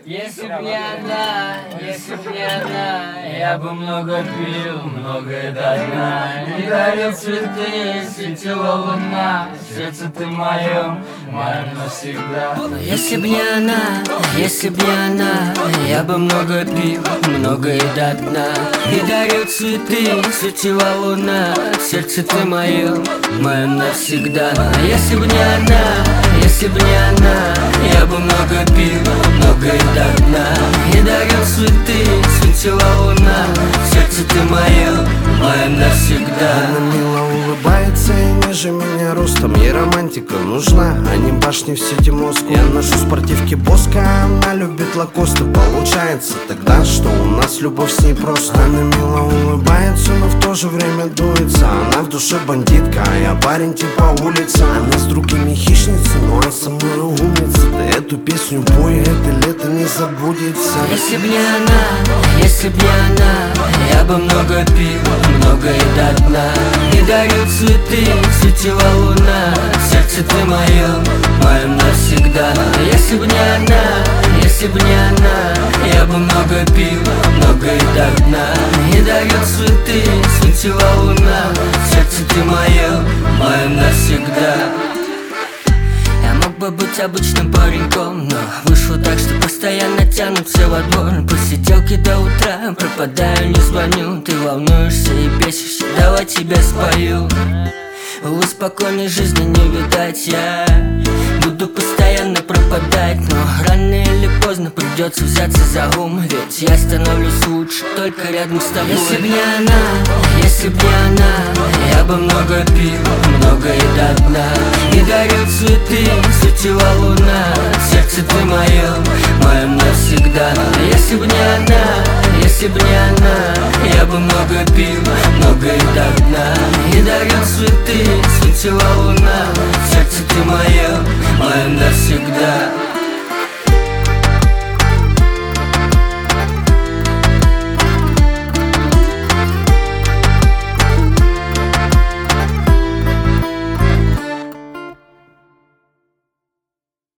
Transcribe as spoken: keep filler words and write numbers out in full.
Если б не она, если б не она, я бы много пил, многое до дна. Не дарил цветы, светила луна, сердце ты моё, моё навсегда. Если б не она, если б не она, я бы много пил, многое до дна. Не дарил цветы, светила луна, сердце ты моё, моё навсегда. Если б не она, если б не она, я бы много пил, многое до дна. Не дарил цветы, светила луна, сердце ты моё, моё навсегда. Она мило улыбается и ниже меня ростом. Ей романтика нужна, а не башни в сети Москвы. Я ношу спортивки Боска, она любит лакосты. Получается тогда, что у нас любовь с ней просто. Она мило улыбается, но в то же время дуется. Она в душе бандитка, а я парень типа улицы. Она с другими хищница, но а со мной умница. Ты эту песню пой, это лето не забудется. Если б не она, если б не она, я бы много пил, многое до дна. Не дарил цветы, светила луна, сердце ты моё, моё навсегда. Если б не она, если б не она, я бы много пил, многое до дна. Не дарил цветы, светила луна, сердце ты моё, моё навсегда. Я мог бы быть обычным пареньком, но вышло так, что постоянно тянутся во двор. Посиделки до утра, пропадаю, не звоню. Ты волнуешься и бесишься, давай тебя спою. Увы, спокойной жизни не видать, я буду постоянно пропадать. Но рано или поздно придется взяться за ум, ведь я становлюсь лучше только рядом с тобой. Если б не она, если б не она, я бы много пил, многое до дна. Не дарил цветы, светила луна, сердце ты моё, моё навсегда. Если б не она, если б не она, я бы много пил, многое до дна. Не дарил цветы, светила луна, сердце ты моё, моё навсегда.